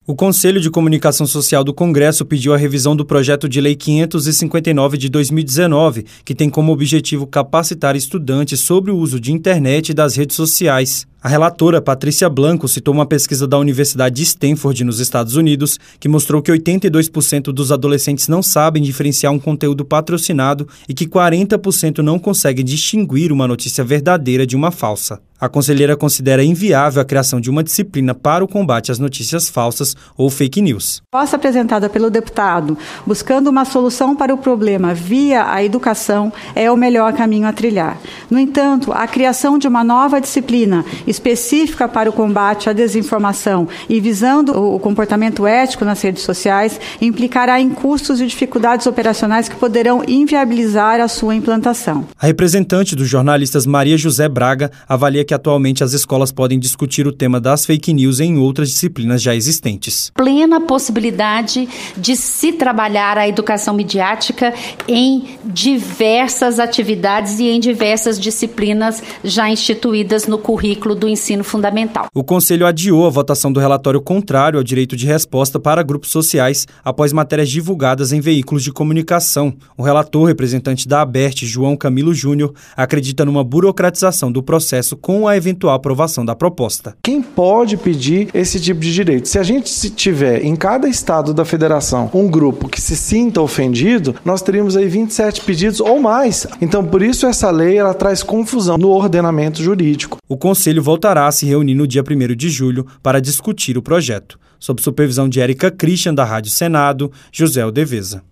O Conselho de Comunicação Social do Congresso pediu a revisão do projeto de lei 559 de 2019, que tem como objetivo capacitar estudantes sobre o uso de internet e das redes sociais. A relatora Patrícia Blanco citou uma pesquisa da Universidade de Stanford, nos Estados Unidos, que mostrou que 82% dos adolescentes não sabem diferenciar um conteúdo patrocinado e que 40% não conseguem distinguir uma notícia verdadeira de uma falsa. A conselheira considera inviável a criação de uma disciplina para o combate às notícias falsas ou fake news. A proposta apresentada pelo deputado, buscando uma solução para o problema via a educação, é o melhor caminho a trilhar. No entanto, a criação de uma nova disciplina específica para o combate à desinformação e visando o comportamento ético nas redes sociais implicará em custos e dificuldades operacionais que poderão inviabilizar a sua implantação. A representante dos jornalistas Maria José Braga avalia que atualmente as escolas podem discutir o tema das fake news em outras disciplinas já existentes. Plena possibilidade de se trabalhar a educação midiática em diversas atividades e em diversas disciplinas já instituídas no currículo do ensino fundamental. O Conselho adiou a votação do relatório contrário ao direito de resposta para grupos sociais após matérias divulgadas em veículos de comunicação. O relator, representante da ABERT, João Camilo Júnior, acredita numa burocratização do processo com a eventual aprovação da proposta. Quem pode pedir esse tipo de direito? Se a gente tiver em cada estado da federação um grupo que se sinta ofendido, nós teríamos aí 27 pedidos ou mais. Então, por isso essa lei ela traz confusão no ordenamento jurídico. O Conselho voltará a se reunir no dia 1º de julho para discutir o projeto. Sob supervisão de Érica Christian, da Rádio Senado, José Aldeveza.